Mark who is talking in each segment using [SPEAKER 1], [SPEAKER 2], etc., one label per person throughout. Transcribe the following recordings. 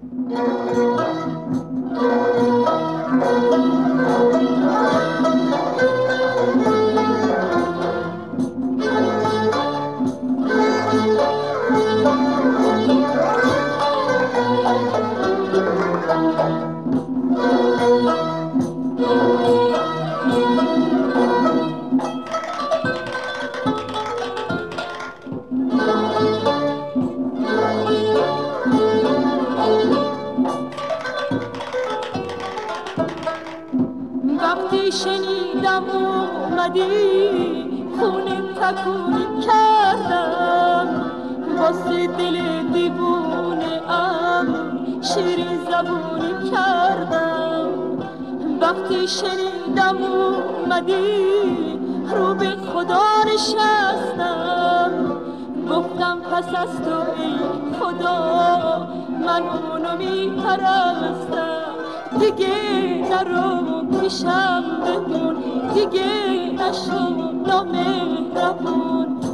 [SPEAKER 1] وقتی شنیدم اومدی خونه تکونی کردم، واسه دل دیوونه ام شیرین زبونی کردم. وقتی شنیدم اومدی رو به خدا نشستم، گفتم پس از تو ای خدا من اونو میپرستم. دیگه نرو پیشم بمون، دیگه نشو نامهربون.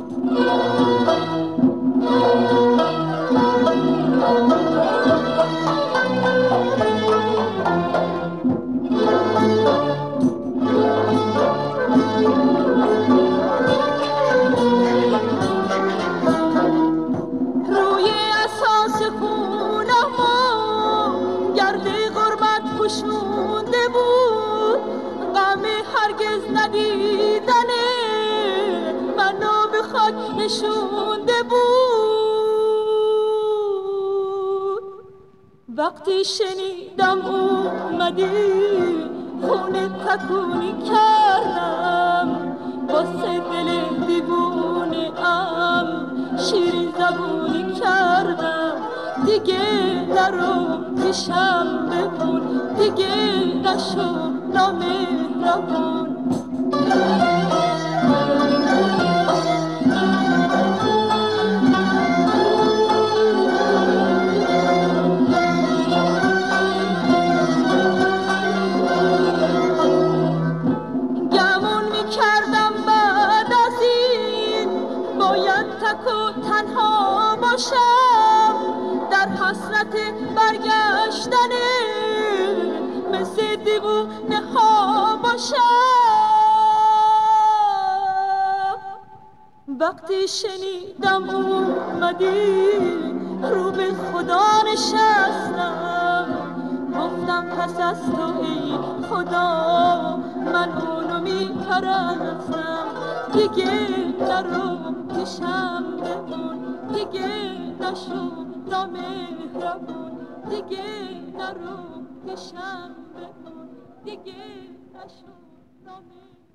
[SPEAKER 1] روی اساس خونمو گرد غربت پوشونده بود، غم هرگز ندیدنه منو به خاک نشونده بود. وقتی شنیدم اومدی خونه تکونی کردم، واسه دل دیوونه ام شیرین زبونی کردم. دیگه نرو پیشم بمون، دیگه نشو نامهربون. گمون میکردم بعد از این باید تک و تنها باشم، در حسرت برگشتنه مثل دیوونه ها باشم. وقتی شنیدم اومدی رو به خدا نشستم، گفتم پس از تو ای خدا من اونو میپرستم. دیگه نرو پیشم بمون، دیگه نشو نامهربون. دیگه نرو پیشم بمون، دیگه نشو نامهربون.